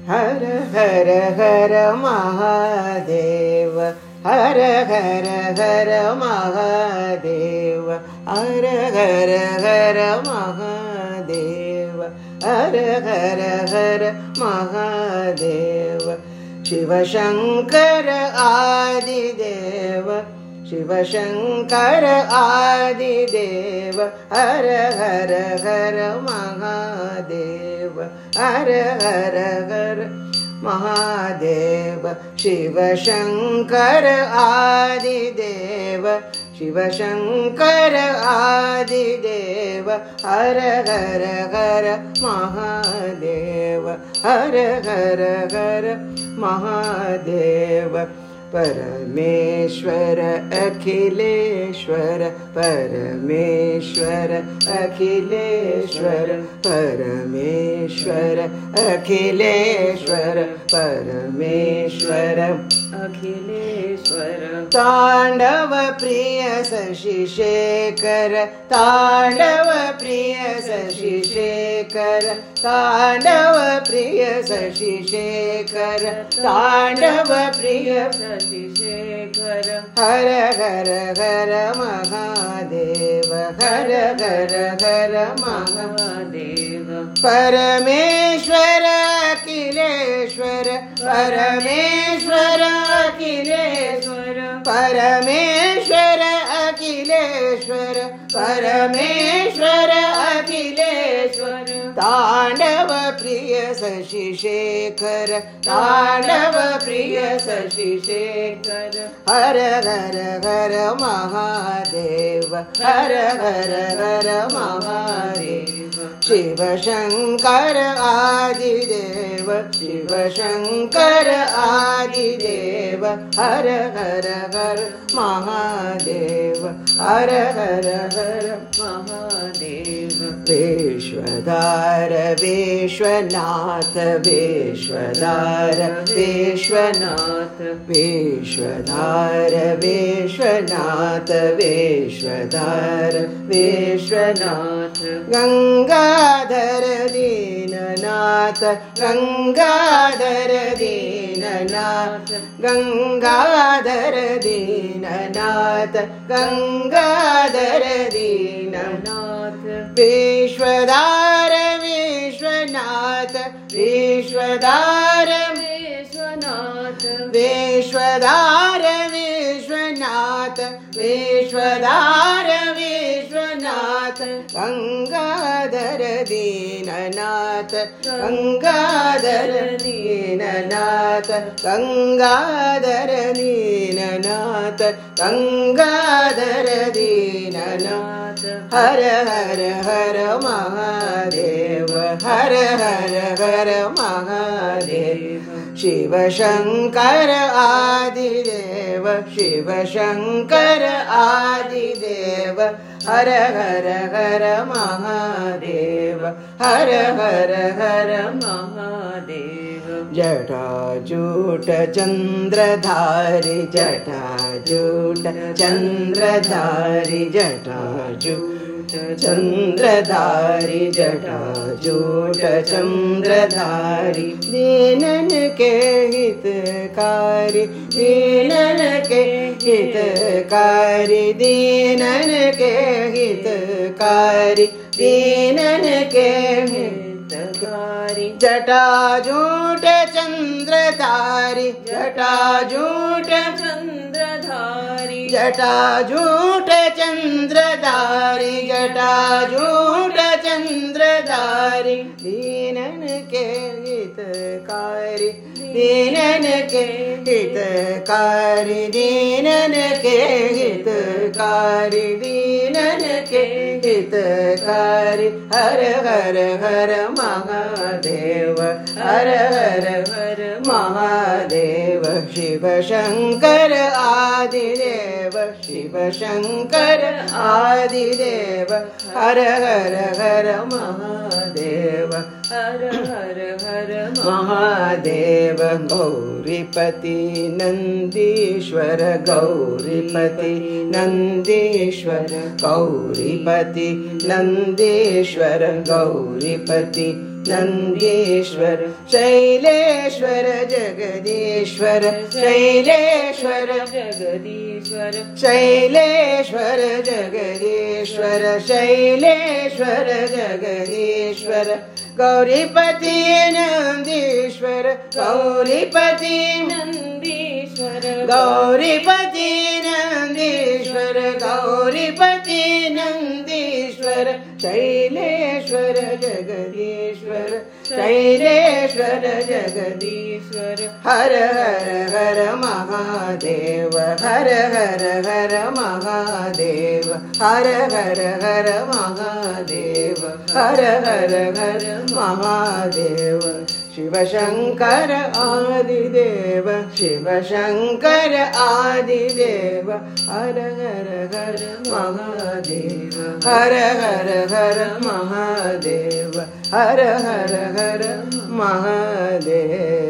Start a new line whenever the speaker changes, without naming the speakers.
हर हर हर महादेव हर हर हर महादेव हर हर हर महादेव हर हर हर महादेव शिव शंकर आदिदेव शिव शंकर आदिदेव हर हर हर महादेव हर हर हर महादेव शिव शंकर आदिदेव शिव शंकर आदिदेव हर हर हर महादेव हर हर हर महादेव परमेश्वर अखिलेश्वर परमेश्वर अखिलेश्वर परमेश्वर अखिलेश्वर परमेश्वर अखिलेश्वर तांडव प्रिय शशि शेखर तांडव प्रिय शशि शेखर तांडव प्रिय शशि शेखर तांडव प्रिय शशि शेखर हर हर हर महादेव हर हर हर महादेव परमेश्वर अखिलेश्वर परमेश्वर अखिलेश्वर परमेश्वर अखिलेश्वर परमेश्वर अखिलेश्वर तांडव प्रिय शशि शेखर तांडव प्रिय शशि शेखर हर हर हर महादेव हर हर हर महादेव शिव शंकर आदिदेव शिव शंकर आदिदेव हर हर हर महादेव हर हर हर महादेव विश्वदार विश्वनाथ विश्वदार विश्वनाथ विश्वदार विश्वनाथ विश्वदार विश्वनाथ गंगाधर दीननाथ गंगाधर दीननाथ गंगाधर दीननाथ गंगाधर दीननाथ विश्वदार विश्वनाथ विश्वदार विश्वनाथ विश्वदार विश्वनाथ विश्वदार विश्वनाथ गंगाधर दीननाथ गंगाधर दीननाथ गंगाधर दीननाथ गंगाधर दीननाथ हर हर हर महादेव हर हर हर महादेव शिव शंकर आदिदेव शिव शंकर आदिदेव हर हर हर महादेव हर हर हर महादेव जटाजूट चंद्रधारी जटाजूट चंद्रधारी जटाजूट चंद्रधारी जटाजूट चंद्रधारी दीनन के हितकारी दीनन के हितकारी दीनन के हितकारी दीनन के हितकारी जटाजूट चंद्रधारी जटाजूट चंद्रधारी जटाजूट चंद्रधारी जटाजूट चंद्रधारी दीनन के हितकारी दीनन के हितकारी दीनन के हितकारी दीनन के हितकारी हर हर हर महादेव हर हर हर महादेव शिव शंकर आदिदेव शिव शंकर आदिदेव हर हर हर महादेव हर हर हर महादेव गौरीपति नंदीश्वर गौरीपति नंदीश्वर गौरीपति नंदीश्वर गौरीपति नन्दीश्वर शैलेश्वर जगदीश्वर शैलेश्वर
जगदीश्वर
शैलेश्वर जगदीश्वर शैलेश्वर जगदीश्वर गौरीपति नन्दीश्वर गौरीपति
नन्दीश्वर
गौरीपति नन्दीश्वर गौरीपति नन्दीश्वर शैलेश्वर जगदीश्वर शैलेश्वर जगदीश्वर हर हर हर महादेव हर हर हर महादेव हर हर हर महादेव हर हर हर महादेव शिव शंकर आदिदेव शिव शंकर आदिदेव हर हर हर महादेव हर हर हर महादेव हर हर हर महादेव।